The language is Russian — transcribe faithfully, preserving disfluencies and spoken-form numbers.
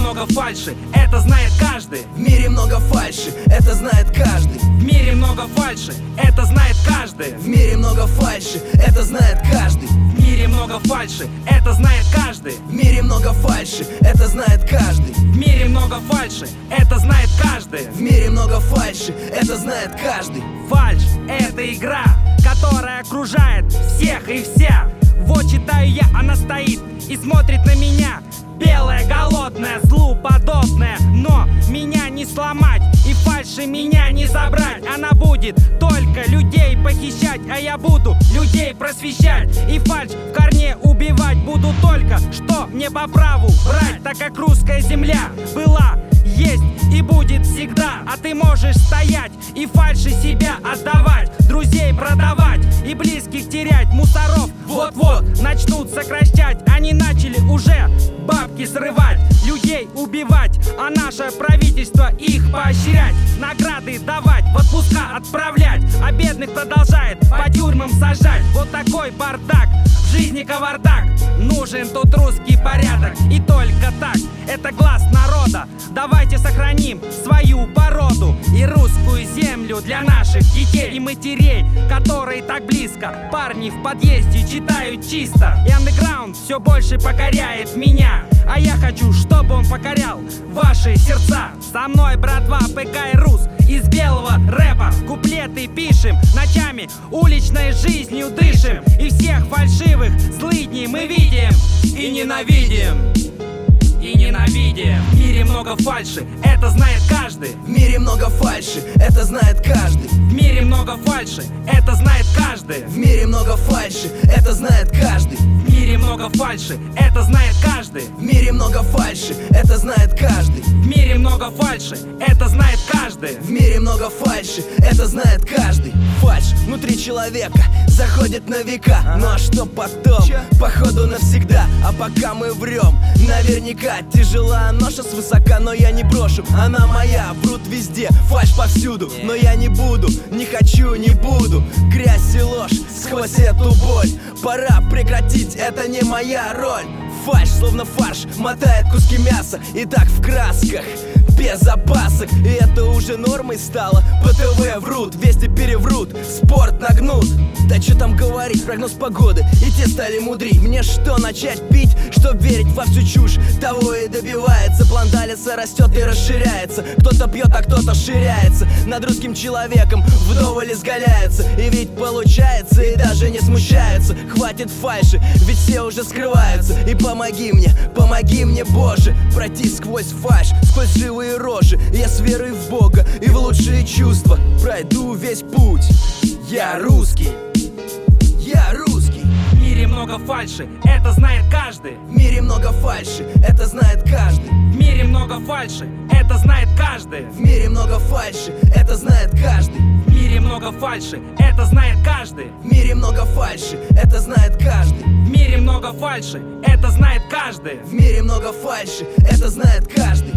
много фальши, это знает каждый. В мире много фальши, это знает каждый. В мире много фальши, это знает каждый. В мире много фальши, это знает каждый. В мире много фальши, это знает каждый. В мире много фальши, это знает каждый. В мире много фальши, это знает каждый. В мире много фальши, это знает каждый. Фальшь — это игра, которая окружает всех и вся. Вот читаю я, она стоит и смотрит на меня. Белая, голодная, злу подобная. Но меня не сломать и фальши меня не забрать. Она будет только людей похищать, а я буду людей просвещать. И фальшь в корне убивать буду только, что мне по праву брать. Так как русская земля была, есть и будет всегда. А ты можешь стоять и фальши себя отдавать, друзей продавать и близких терять. Мусоров вот-вот начнут сокращать. Они начали уже бабки срывать, людей убивать, а наше правительство их поощрять, награды давать, в отпуска отправлять, а бедных продолжает по тюрьмам сажать. Вот такой бардак, в жизни кавардак. Нужен тут русский порядок, и только так, это глаз народа. Давайте сохраним свою породу и русскую землю для наших детей и матерей, которые так близко. Парни в подъезде читают чисто, и андеграунд все больше покоряет меня. А я хочу, чтобы он покорял ваши сердца. Со мной, братва, ПК и Рус из белого рэпа. Куплеты пишем, ночами уличной жизнью дышим. И всех фальшивых злыдней мы видим и ненавидим. И ненавидим. В мире много фальши, это знает каждый. В мире много фальши, это знает каждый. В мире много фальши, это знает каждый. В мире много фальши, это знает каждый. В мире много фальши, это знает каждый. В мире много фальши, это знает каждый. В мире много фальши, это знает каждый. В мире много фальши, это знает каждый. Фальшь внутри человека заходит на века. Ну а что потом? Походу навсегда. А пока мы врем, наверняка тяжела ноша свысока, но я не брошу. Она моя, врут везде, фальшь повсюду. Но я не буду, не хочу, не буду. Грязь и ложь сквозь эту боль. Пора прекратить, это не моя роль. Фальшь, словно фарш, мотает куски мяса. И так в красках, без запасок. И это уже нормой стало. По ТВ врут, вести переврут, спорт нагнут. Да что там говорить, прогноз погоды, и те стали мудрить. Мне что, начать пить, чтоб верить во всю чушь? Того и добивается, план Даллеса растет и расширяется. Кто-то пьет, а кто-то ширяется. Над русским человеком вдоволь изгаляется. И ведь получается, и даже не смущается. Хватит фальши, ведь все уже скрываются. И помоги мне, помоги мне, Боже, пройти сквозь фальшь, сквозь живые рожи. Я с верой в Бога и в лучшие чувства пройду весь путь. Я русский, я русский. В мире много фальши, это знает каждый. В мире много фальши, это знает каждый. В мире много фальши, это знает каждый. В мире много фальши, это знает каждый. В мире много фальши, это знает каждый. В мире много фальши, это знает каждый. В мире много фальши, это знает каждый. В мире много фальши, это знает каждый.